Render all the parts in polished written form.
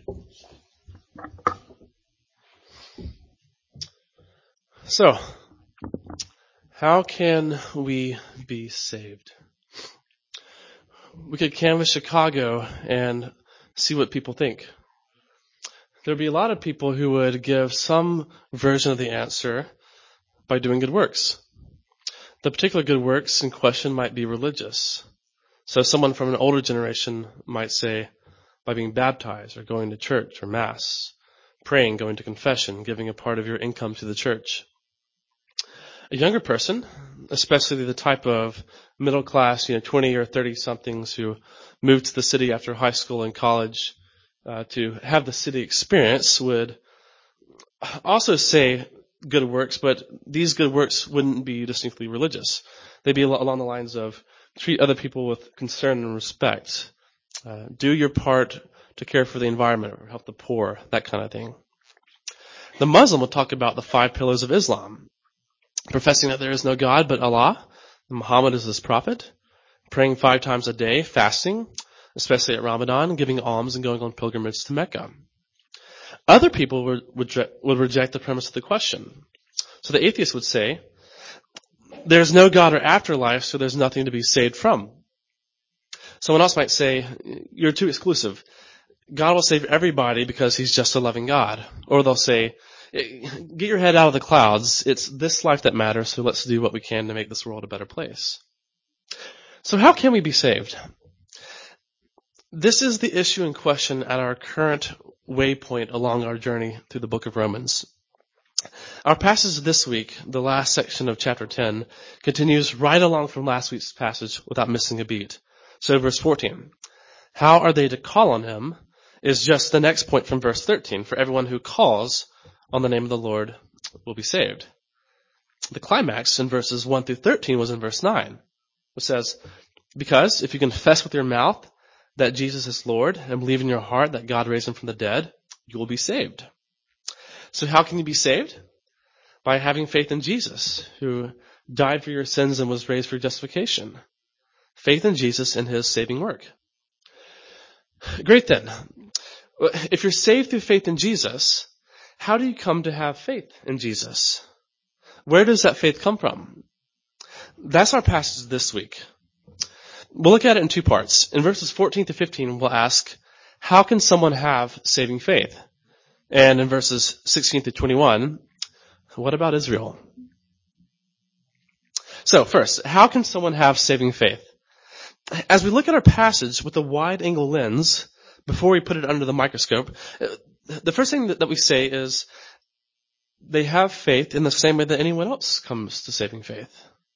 So, how can we be saved? We could canvass Chicago and see what people think. There'd be a lot of people who would give some version of the answer by doing good works. The particular good works in question might be religious. So someone from an older generation might say by being baptized or going to church or mass, praying, going to confession, giving a part of your income to the church. A younger person, especially the type of middle class, 20 or 30 somethings who moved to the city after high school and college to have the city experience, would also say good works, but these good works wouldn't be distinctly religious. They'd be along the lines of treat other people with concern and respect. Do your part to care for the environment or help the poor, that kind of thing. The Muslim will talk about the 5 pillars of Islam, professing that there is no God but Allah, and Muhammad is his prophet, praying 5 times a day, fasting, especially at Ramadan, giving alms and going on pilgrimage to Mecca. Other people would reject the premise of the question. So the atheist would say, there's no God or afterlife, so there's nothing to be saved from. Someone else might say, you're too exclusive. God will save everybody because he's just a loving God. Or they'll say, get your head out of the clouds. It's this life that matters, so let's do what we can to make this world a better place. So how can we be saved? This is the issue in question at our current waypoint along our journey through the book of Romans. Our passage this week, the last section of chapter 10, continues right along from last week's passage without missing a beat. So verse 14, how are they to call on him, is just the next point from verse 13. For everyone who calls on the name of the Lord will be saved. The climax in verses 1 through 13 was in verse 9, which says, because if you confess with your mouth that Jesus is Lord and believe in your heart that God raised him from the dead, you will be saved. So how can you be saved? By having faith in Jesus, who died for your sins and was raised for justification. Faith in Jesus and his saving work. Great then. If you're saved through faith in Jesus, how do you come to have faith in Jesus? Where does that faith come from? That's our passage this week. We'll look at it in 2 parts. In verses 14 to 15, we'll ask, how can someone have saving faith? And in verses 16 to 21, what about Israel? So first, how can someone have saving faith? As we look at our passage with a wide-angle lens, before we put it under the microscope, the first thing that we say is they have faith in the same way that anyone else comes to saving faith.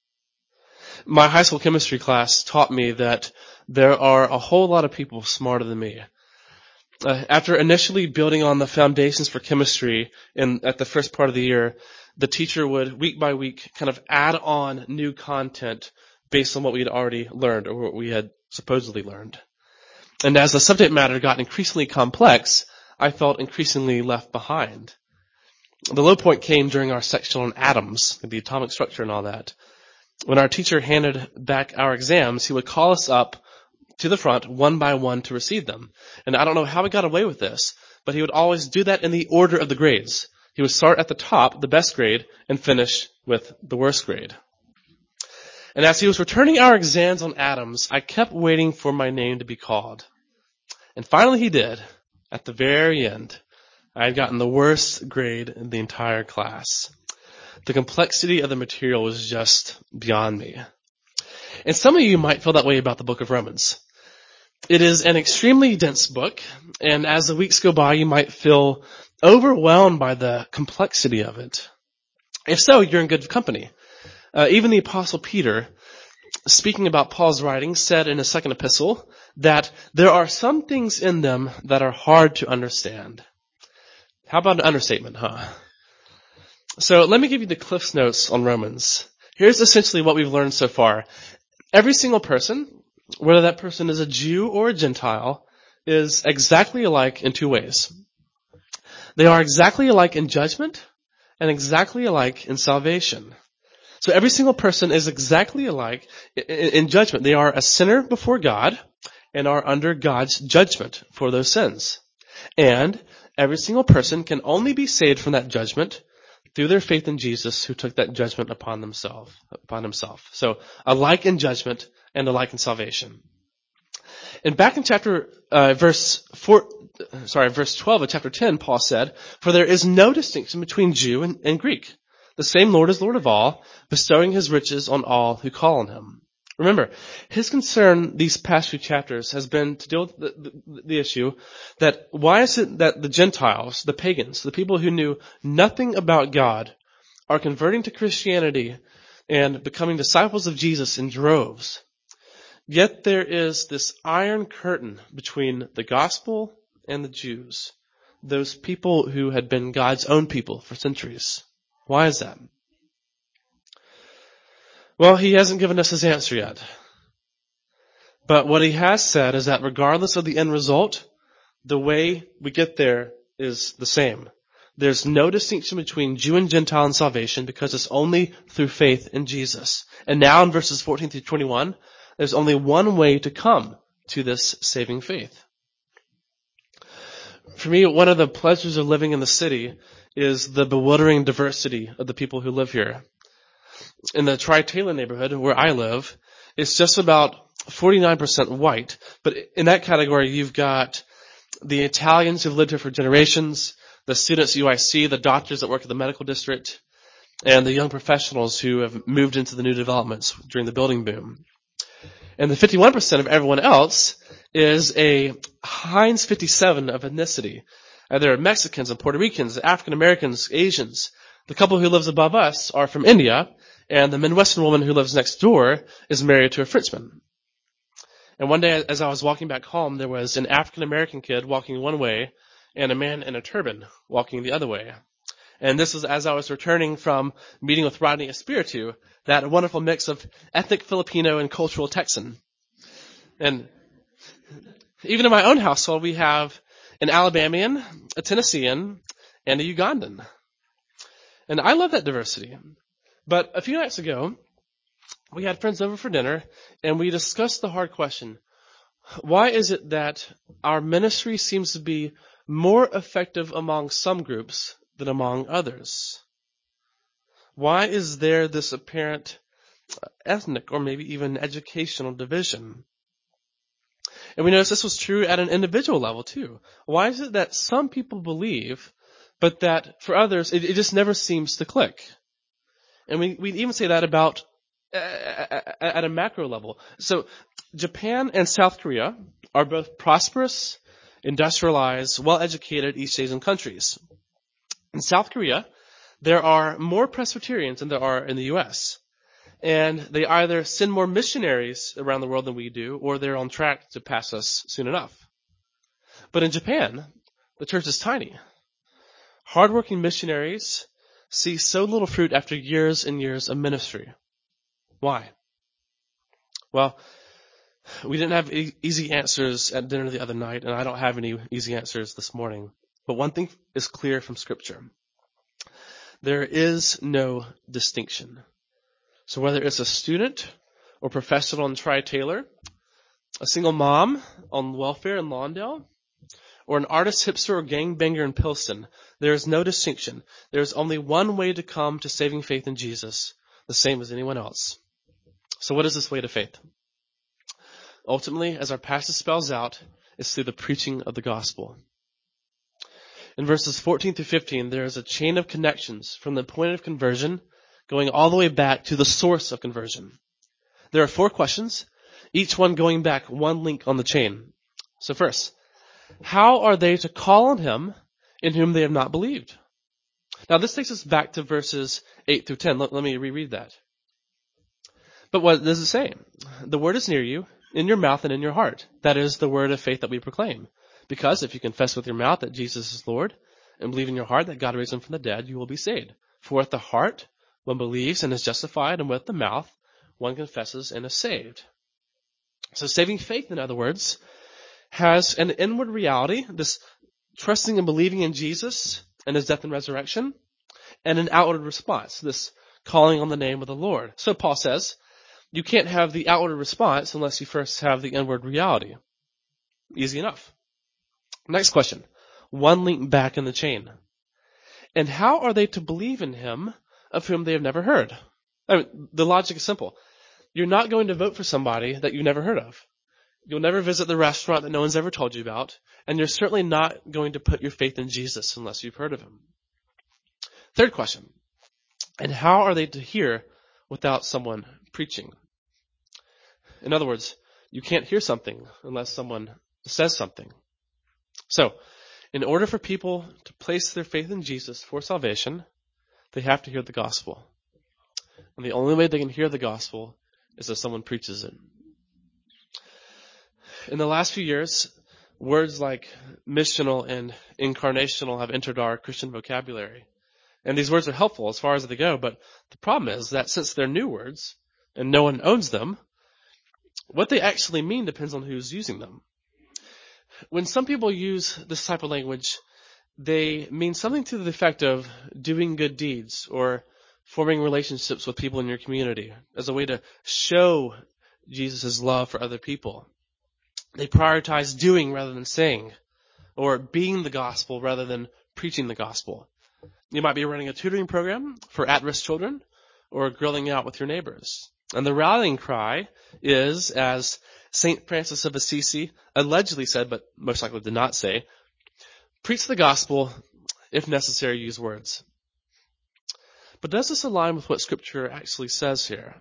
My high school chemistry class taught me that there are a whole lot of people smarter than me. After initially building on the foundations for chemistry at the first part of the year, the teacher would, week by week, kind of add on new content based on what we had already learned or what we had supposedly learned. And as the subject matter got increasingly complex, I felt increasingly left behind. The low point came during our section on atoms, the atomic structure and all that. When our teacher handed back our exams, he would call us up to the front one by one to receive them. And I don't know how he got away with this, but he would always do that in the order of the grades. He would start at the top, the best grade, and finish with the worst grade. And as he was returning our exams on atoms, I kept waiting for my name to be called. And finally he did. At the very end, I had gotten the worst grade in the entire class. The complexity of the material was just beyond me. And some of you might feel that way about the book of Romans. It is an extremely dense book, and as the weeks go by, you might feel overwhelmed by the complexity of it. If so, you're in good company. Even the Apostle Peter, speaking about Paul's writings, said in his second epistle that there are some things in them that are hard to understand. How about an understatement, huh? So let me give you the Cliff's Notes on Romans. Here's essentially what we've learned so far. Every single person, whether that person is a Jew or a Gentile, is exactly alike in 2 ways. They are exactly alike in judgment and exactly alike in salvation. So every single person is exactly alike in judgment. They are a sinner before God and are under God's judgment for those sins. And every single person can only be saved from that judgment through their faith in Jesus, who took that judgment upon himself. So a like in judgment and a like in salvation. And back in verse 12 of chapter 10, Paul said, "For there is no distinction between Jew and Greek. The same Lord is Lord of all, bestowing his riches on all who call on him." Remember, his concern these past few chapters has been to deal with the issue that why is it that the Gentiles, the pagans, the people who knew nothing about God, are converting to Christianity and becoming disciples of Jesus in droves? Yet there is this iron curtain between the gospel and the Jews, those people who had been God's own people for centuries. Why is that? Well, he hasn't given us his answer yet. But what he has said is that regardless of the end result, the way we get there is the same. There's no distinction between Jew and Gentile in salvation because it's only through faith in Jesus. And now in verses 14 through 21, there's only one way to come to this saving faith. For me, one of the pleasures of living in the city is the bewildering diversity of the people who live here. In the Tri-Taylor neighborhood where I live, it's just about 49% white. But in that category, you've got the Italians who've lived here for generations, the students at UIC, the doctors that work at the medical district, and the young professionals who have moved into the new developments during the building boom. And the 51% of everyone else is a Heinz 57 of ethnicity. There are Mexicans and Puerto Ricans, African Americans, Asians. The couple who lives above us are from India, and the Midwestern woman who lives next door is married to a Frenchman. And one day, as I was walking back home, there was an African American kid walking one way and a man in a turban walking the other way. And this was as I was returning from meeting with Rodney Espiritu, that wonderful mix of ethnic Filipino and cultural Texan. And even in my own household, we have an Alabamian, a Tennessean, and a Ugandan. And I love that diversity. But a few nights ago, we had friends over for dinner, and we discussed the hard question. Why is it that our ministry seems to be more effective among some groups than among others? Why is there this apparent ethnic or maybe even educational division? And we noticed this was true at an individual level too. Why is it that some people believe, but that for others it just never seems to click? And we even say that about at a macro level. So Japan and South Korea are both prosperous, industrialized, well-educated East Asian countries. In South Korea, there are more Presbyterians than there are in the U.S. And they either send more missionaries around the world than we do, or they're on track to pass us soon enough. But in Japan, the church is tiny. Hardworking missionaries see so little fruit after years and years of ministry. Why? Well, we didn't have easy answers at dinner the other night, and I don't have any easy answers this morning. But one thing is clear from Scripture. There is no distinction. So whether it's a student or professional in Tri-Taylor, a single mom on welfare in Lawndale, or an artist, hipster, or gangbanger in Pilsen, there is no distinction. There is only one way to come to saving faith in Jesus, the same as anyone else. So what is this way to faith? Ultimately, as our passage spells out, it's through the preaching of the gospel. In verses 14 through 15, there is a chain of connections from the point of conversion going all the way back to the source of conversion. There are 4 questions, each one going back one link on the chain. So first, how are they to call on him in whom they have not believed? Now this takes us back to verses 8 through 10. Let me reread that. But what does it say? The word is near you, in your mouth and in your heart. That is the word of faith that we proclaim. Because if you confess with your mouth that Jesus is Lord and believe in your heart that God raised him from the dead, you will be saved. For with the heart one believes and is justified, and with the mouth one confesses and is saved. So saving faith, in other words, has an inward reality, this trusting and believing in Jesus and his death and resurrection, and an outward response, this calling on the name of the Lord. So Paul says, you can't have the outward response unless you first have the inward reality. Easy enough. Next question. one link back in the chain. And how are they to believe in him of whom they have never heard? I mean, the logic is simple. You're not going to vote for somebody that you've never heard of. You'll never visit the restaurant that no one's ever told you about, and you're certainly not going to put your faith in Jesus unless you've heard of him. Third question, and how are they to hear without someone preaching? In other words, you can't hear something unless someone says something. So, in order for people to place their faith in Jesus for salvation, they have to hear the gospel. And the only way they can hear the gospel is if someone preaches it. In the last few years, words like missional and incarnational have entered our Christian vocabulary. And these words are helpful as far as they go, but the problem is that since they're new words and no one owns them, what they actually mean depends on who's using them. When some people use this type of language, they mean something to the effect of doing good deeds or forming relationships with people in your community as a way to show Jesus' love for other people. They prioritize doing rather than saying, or being the gospel rather than preaching the gospel. You might be running a tutoring program for at-risk children or grilling out with your neighbors. And the rallying cry is, as St. Francis of Assisi allegedly said, but most likely did not say, preach the gospel, if necessary, use words. But does this align with what Scripture actually says here?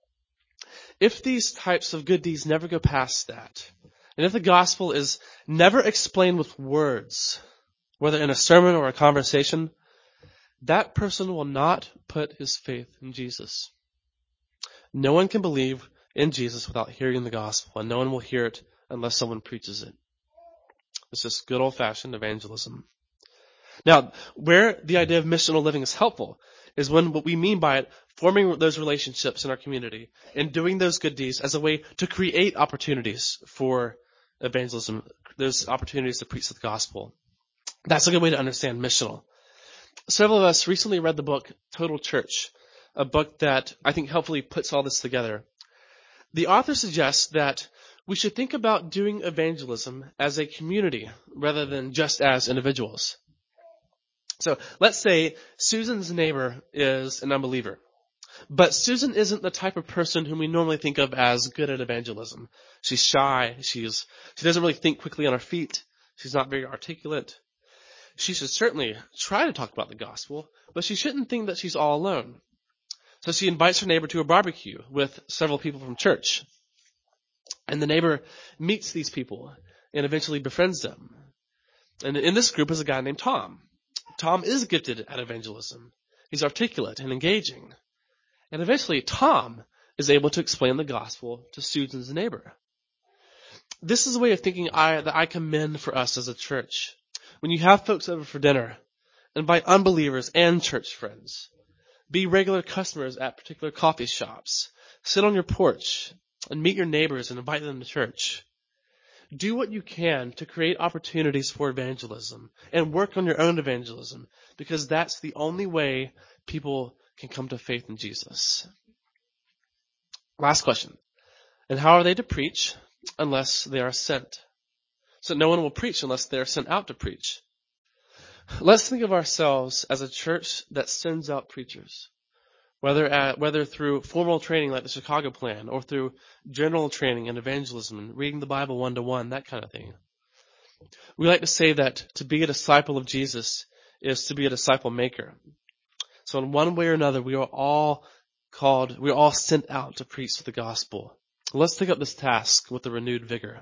If these types of good deeds never go past that, and if the gospel is never explained with words, whether in a sermon or a conversation, that person will not put his faith in Jesus. No one can believe in Jesus without hearing the gospel, and no one will hear it unless someone preaches it. It's just good old-fashioned evangelism. Now, where the idea of missional living is helpful is when what we mean by it, forming those relationships in our community and doing those good deeds as a way to create opportunities for evangelism, those opportunities to preach the gospel. That's a good way to understand missional. Several of us recently read the book Total Church, a book that I think helpfully puts all this together. The author suggests that we should think about doing evangelism as a community rather than just as individuals. So let's say Susan's neighbor is an unbeliever. But Susan isn't the type of person whom we normally think of as good at evangelism. She's shy. She doesn't really think quickly on her feet. She's not very articulate. She should certainly try to talk about the gospel, but she shouldn't think that she's all alone. So she invites her neighbor to a barbecue with several people from church. And the neighbor meets these people and eventually befriends them. And in this group is a guy named Tom. Tom is gifted at evangelism. He's articulate and engaging. And eventually, Tom is able to explain the gospel to Susan's neighbor. This is a way of thinking that I commend for us as a church. When you have folks over for dinner, invite unbelievers and church friends. Be regular customers at particular coffee shops. Sit on your porch and meet your neighbors and invite them to church. Do what you can to create opportunities for evangelism and work on your own evangelism, because that's the only way people can come to faith in Jesus. Last question. And how are they to preach unless they are sent? So no one will preach unless they are sent out to preach. Let's think of ourselves as a church that sends out preachers, whether through formal training like the Chicago Plan or through general training in evangelism and reading the Bible 1-to-1, that kind of thing. We like to say that to be a disciple of Jesus is to be a disciple maker. So in one way or another, we are all sent out to preach the gospel. Let's take up this task with a renewed vigor.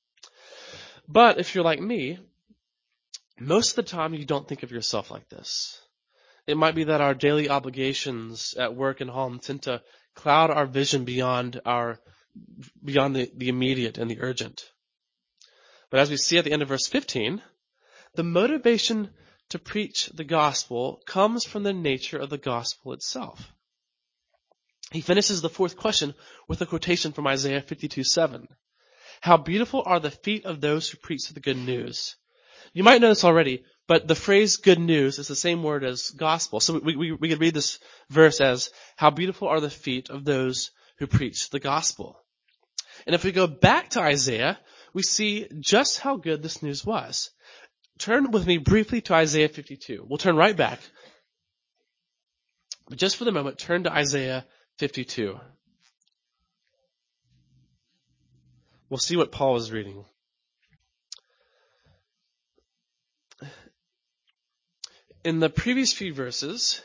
But if you're like me, most of the time you don't think of yourself like this. It might be that our daily obligations at work and home tend to cloud our vision beyond the immediate and the urgent. But as we see at the end of verse 15, the motivation to preach the gospel comes from the nature of the gospel itself. He finishes the fourth question with a quotation from Isaiah 52:7. How beautiful are the feet of those who preach the good news. You might know this already, but the phrase good news is the same word as gospel. So we could read this verse as, how beautiful are the feet of those who preach the gospel. And if we go back to Isaiah, we see just how good this news was. turn with me briefly to Isaiah 52. We'll turn right back. But just for the moment, turn to Isaiah 52. We'll see what Paul is reading. In the previous few verses,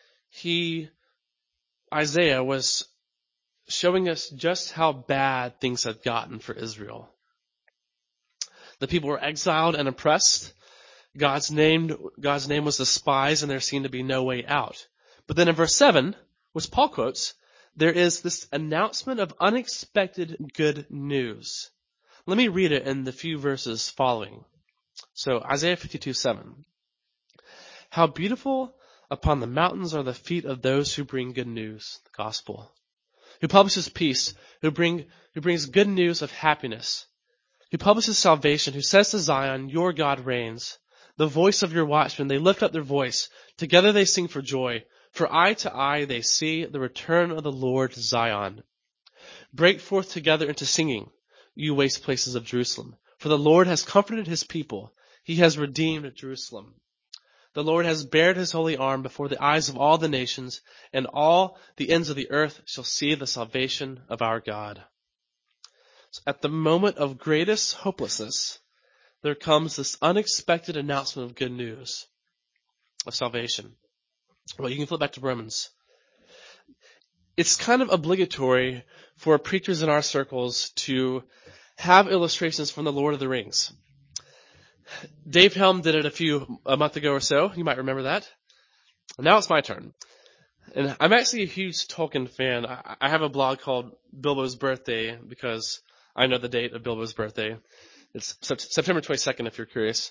Isaiah was showing us just how bad things had gotten for Israel. The people were exiled and oppressed. God's name was despised, and there seemed to be no way out. But then in verse 7, which Paul quotes, there is this announcement of unexpected good news. Let me read it in the few verses following. So Isaiah 52:7. How beautiful upon the mountains are the feet of those who bring good news, the gospel, who publishes peace, who brings good news of happiness, who publishes salvation, who says to Zion, your God reigns. The voice of your watchmen, they lift up their voice. Together they sing for joy. For eye to eye they see the return of the Lord to Zion. Break forth together into singing, you waste places of Jerusalem. For the Lord has comforted his people. He has redeemed Jerusalem. The Lord has bared his holy arm before the eyes of all the nations, and all the ends of the earth shall see the salvation of our God. So at the moment of greatest hopelessness, there comes this unexpected announcement of good news, of salvation. Well, you can flip back to Romans. It's kind of obligatory for preachers in our circles to have illustrations from the Lord of the Rings. Dave Helm did it a month ago or so. You might remember that. Now it's my turn. And I'm actually a huge Tolkien fan. I have a blog called Bilbo's Birthday because I know the date of Bilbo's birthday. It's September 22nd, if you're curious.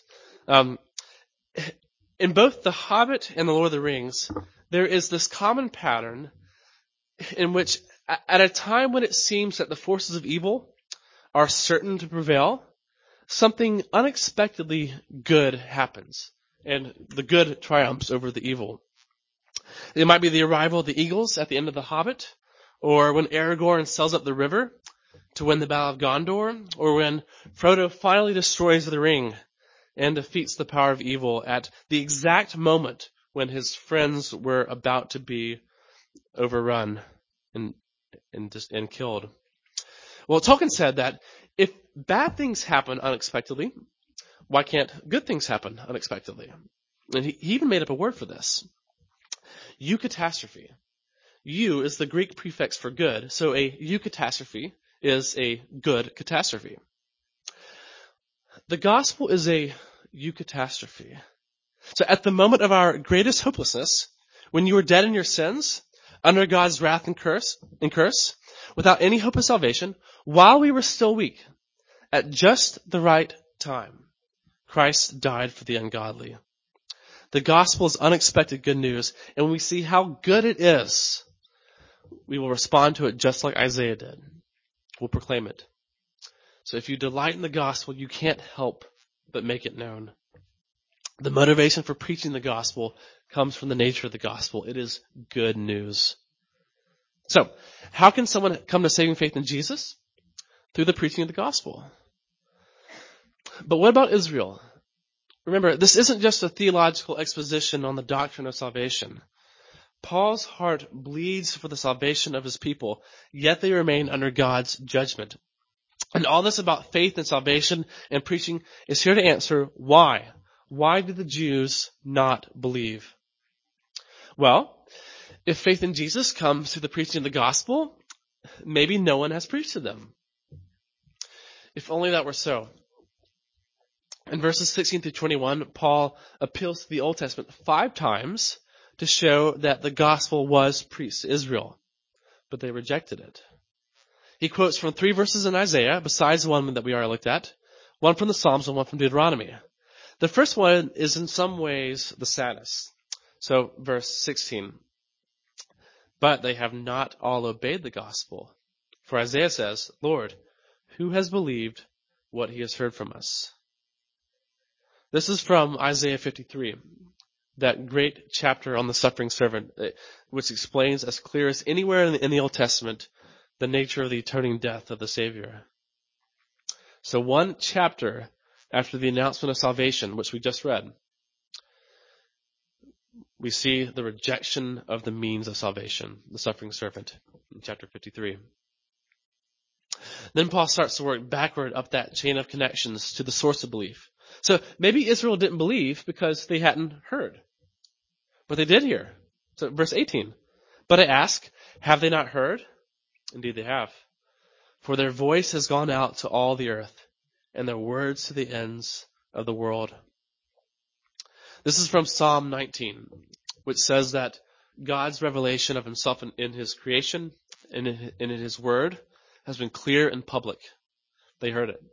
In both The Hobbit and The Lord of the Rings, there is this common pattern in which, at a time when it seems that the forces of evil are certain to prevail, something unexpectedly good happens, and the good triumphs over the evil. It might be the arrival of the eagles at the end of The Hobbit, or when Aragorn sails up the river to win the Battle of Gondor, or when Frodo finally destroys the ring and defeats the power of evil at the exact moment when his friends were about to be overrun and killed. Well, Tolkien said that if bad things happen unexpectedly, why can't good things happen unexpectedly? And he even made up a word for this. Eucatastrophe. Eu is the Greek prefix for good, so a eucatastrophe is a good catastrophe. The gospel is a eucatastrophe. So at the moment of our greatest hopelessness, when you were dead in your sins, under God's wrath and curse, without any hope of salvation, while we were still weak, at just the right time, Christ died for the ungodly. The gospel is unexpected good news, and when we see how good it is, we will respond to it just like Isaiah did. We'll proclaim it. So if you delight in the gospel, you can't help but make it known. The motivation for preaching the gospel comes from the nature of the gospel. It is good news. So, how can someone come to saving faith in Jesus? Through the preaching of the gospel. But what about Israel? Remember, this isn't just a theological exposition on the doctrine of salvation. Paul's heart bleeds for the salvation of his people, yet they remain under God's judgment. And all this about faith and salvation and preaching is here to answer why. Why did the Jews not believe? Well, if faith in Jesus comes through the preaching of the gospel, maybe no one has preached to them. If only that were so. In verses 16 through 21, Paul appeals to the Old Testament 5 times to show that the gospel was preached to Israel, but they rejected it. He quotes from 3 verses in Isaiah, besides the one that we already looked at, one from the Psalms and one from Deuteronomy. The first one is in some ways the saddest. So, verse 16. But they have not all obeyed the gospel. For Isaiah says, Lord, who has believed what he has heard from us? This is from Isaiah 53, that great chapter on the suffering servant, which explains as clear as anywhere in the Old Testament the nature of the atoning death of the Savior. So one chapter After the announcement of salvation, which we just read, we see the rejection of the means of salvation, the suffering servant, in chapter 53. Then Paul starts to work backward up that chain of connections to the source of belief. So maybe Israel didn't believe because they hadn't heard. But they did hear. So verse 18. But I ask, have they not heard? Indeed they have. For their voice has gone out to all the earth, and their words to the ends of the world. This is from Psalm 19, which says that God's revelation of himself in his creation and in his word has been clear and public. They heard it.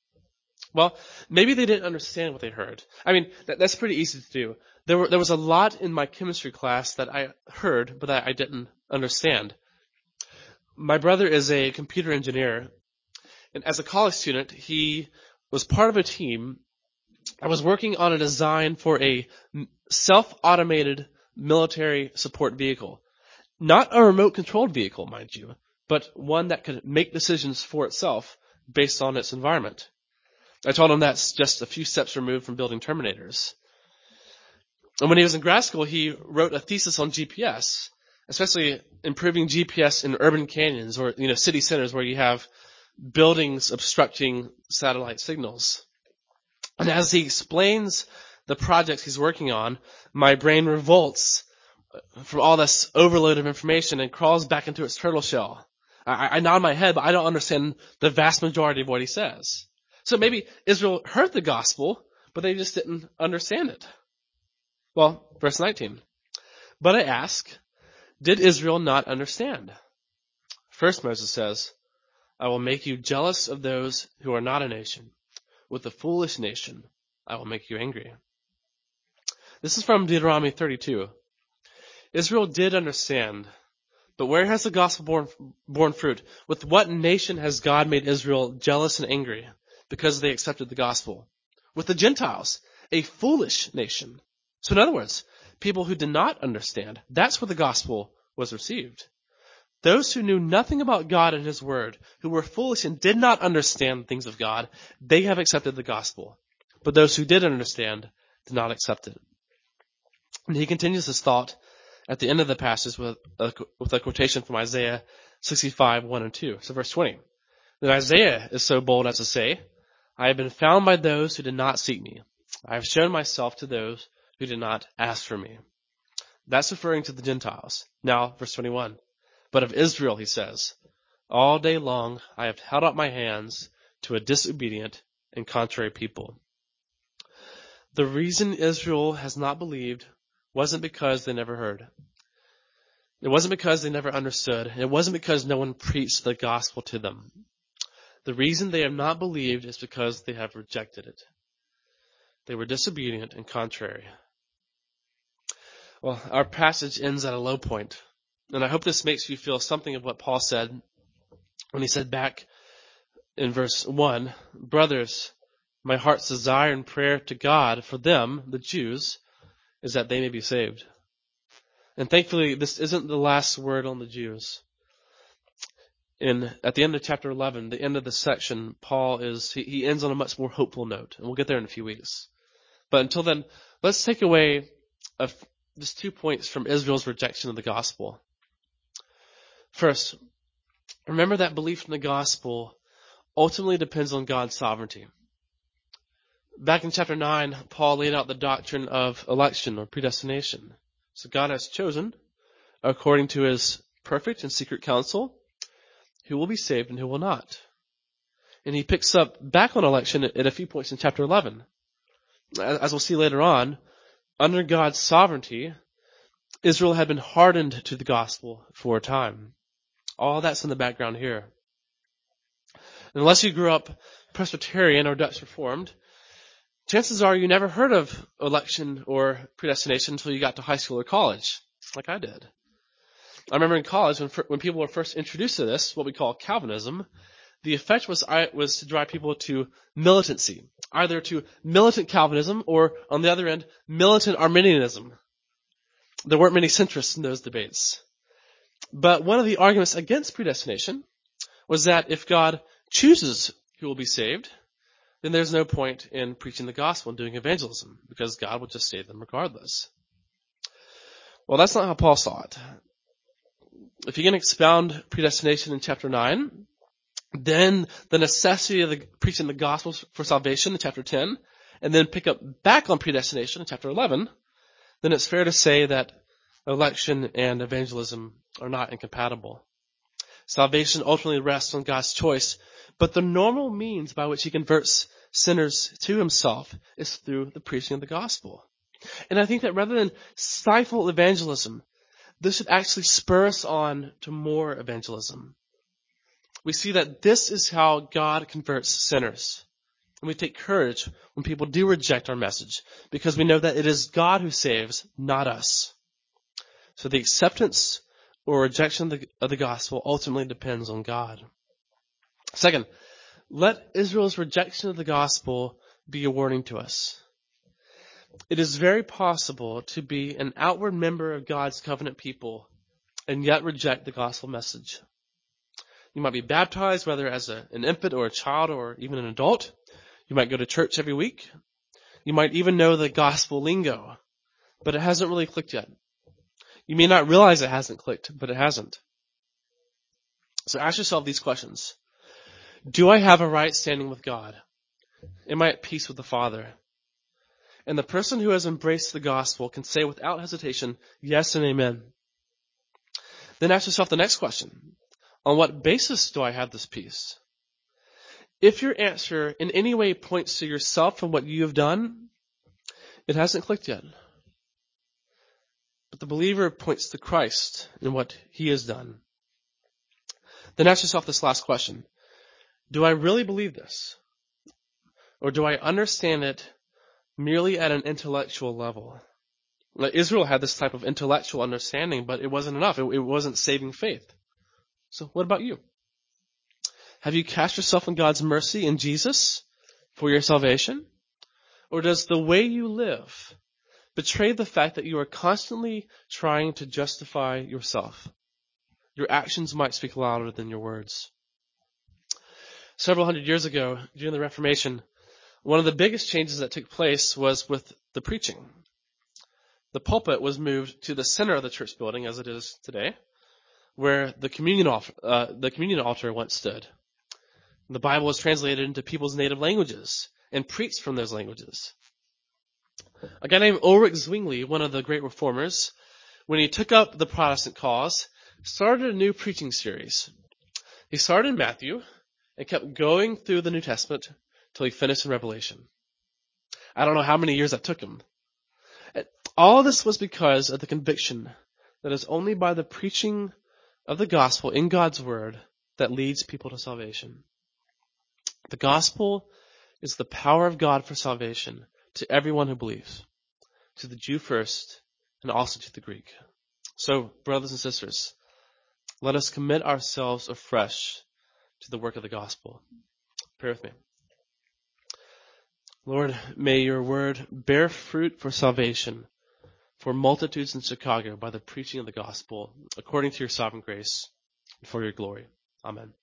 Well, maybe they didn't understand what they heard. I mean, that's pretty easy to do. There was a lot in my chemistry class that I heard, but that I didn't understand. My brother is a computer engineer, and as a college student, he was part of a team. I was working on a design for a self-automated military support vehicle. Not a remote-controlled vehicle, mind you, but one that could make decisions for itself based on its environment. I told him that's just a few steps removed from building Terminators. And when he was in grad school, he wrote a thesis on GPS, especially improving GPS in urban canyons or, city centers where you have buildings obstructing satellite signals. And as he explains the projects he's working on, my brain revolts from all this overload of information and crawls back into its turtle shell. I nod my head, but I don't understand the vast majority of what he says. So maybe Israel heard the gospel, but they just didn't understand it. Well, verse 19. But I ask, did Israel not understand? First Moses says, I will make you jealous of those who are not a nation. With the foolish nation, I will make you angry. This is from Deuteronomy 32. Israel did understand, but where has the gospel borne fruit? With what nation has God made Israel jealous and angry because they accepted the gospel? With the Gentiles, a foolish nation. So in other words, people who did not understand, that's where the gospel was received. Those who knew nothing about God and his word, who were foolish and did not understand things of God, they have accepted the gospel. But those who did understand did not accept it. And he continues his thought at the end of the passage with a quotation from Isaiah 65, 1 and 2. So verse 20. Then Isaiah is so bold as to say, I have been found by those who did not seek me. I have shown myself to those who did not ask for me. That's referring to the Gentiles. Now, verse 21. But of Israel, he says, all day long I have held out my hands to a disobedient and contrary people. The reason Israel has not believed wasn't because they never heard. It wasn't because they never understood. It wasn't because no one preached the gospel to them. The reason they have not believed is because they have rejected it. They were disobedient and contrary. Well, our passage ends at a low point. And I hope this makes you feel something of what Paul said when he said back in verse 1, brothers, my heart's desire and prayer to God for them, the Jews, is that they may be saved. And thankfully, this isn't the last word on the Jews. At the end of chapter 11, the end of the section, Paul he ends on a much more hopeful note. And we'll get there in a few weeks. But until then, let's take away just 2 points from Israel's rejection of the gospel. First, remember that belief in the gospel ultimately depends on God's sovereignty. Back in chapter 9, Paul laid out the doctrine of election or predestination. So God has chosen, according to his perfect and secret counsel, who will be saved and who will not. And he picks up back on election at a few points in chapter 11. As we'll see later on, under God's sovereignty, Israel had been hardened to the gospel for a time. All that's in the background here. Unless you grew up Presbyterian or Dutch Reformed, chances are you never heard of election or predestination until you got to high school or college, like I did. I remember in college when people were first introduced to this, what we call Calvinism, the effect was to drive people to militancy, either to militant Calvinism or, on the other end, militant Arminianism. There weren't many centrists in those debates. But one of the arguments against predestination was that if God chooses who will be saved, then there's no point in preaching the gospel and doing evangelism, because God will just save them regardless. Well, that's not how Paul saw it. If you're going to expound predestination in chapter 9, then the necessity of preaching the gospel for salvation in chapter 10, and then pick up back on predestination in chapter 11, then it's fair to say that election and evangelism are not incompatible. Salvation ultimately rests on God's choice, but the normal means by which he converts sinners to himself is through the preaching of the gospel. And I think that rather than stifle evangelism, this should actually spur us on to more evangelism. We see that this is how God converts sinners. And we take courage when people do reject our message, because we know that it is God who saves, not us. So the acceptance or rejection of the gospel ultimately depends on God. Second, let Israel's rejection of the gospel be a warning to us. It is very possible to be an outward member of God's covenant people and yet reject the gospel message. You might be baptized, whether as an infant or a child or even an adult. You might go to church every week. You might even know the gospel lingo, but it hasn't really clicked yet. You may not realize it hasn't clicked, but it hasn't. So ask yourself these questions. Do I have a right standing with God? Am I at peace with the Father? And the person who has embraced the gospel can say without hesitation, yes and amen. Then ask yourself the next question. On what basis do I have this peace? If your answer in any way points to yourself and what you have done, it hasn't clicked yet. But the believer points to Christ and what he has done. Then ask yourself this last question. Do I really believe this? Or do I understand it merely at an intellectual level? Like Israel had this type of intellectual understanding, but it wasn't enough. It wasn't saving faith. So what about you? Have you cast yourself on God's mercy in Jesus for your salvation? Or does the way you live betray the fact that you are constantly trying to justify yourself? Your actions might speak louder than your words. Several hundred years ago, during the Reformation, one of the biggest changes that took place was with the preaching. The pulpit was moved to the center of the church building, as it is today, where the communion altar once stood. The Bible was translated into people's native languages and preached from those languages. A guy named Ulrich Zwingli, one of the great reformers, when he took up the Protestant cause, started a new preaching series. He started in Matthew and kept going through the New Testament till he finished in Revelation. I don't know how many years that took him. All this was because of the conviction that it's only by the preaching of the gospel in God's word that leads people to salvation. The gospel is the power of God for salvation to everyone who believes, to the Jew first and also to the Greek. So, brothers and sisters, let us commit ourselves afresh to the work of the gospel. Pray with me. Lord, may your word bear fruit for salvation for multitudes in Chicago by the preaching of the gospel, according to your sovereign grace and for your glory. Amen.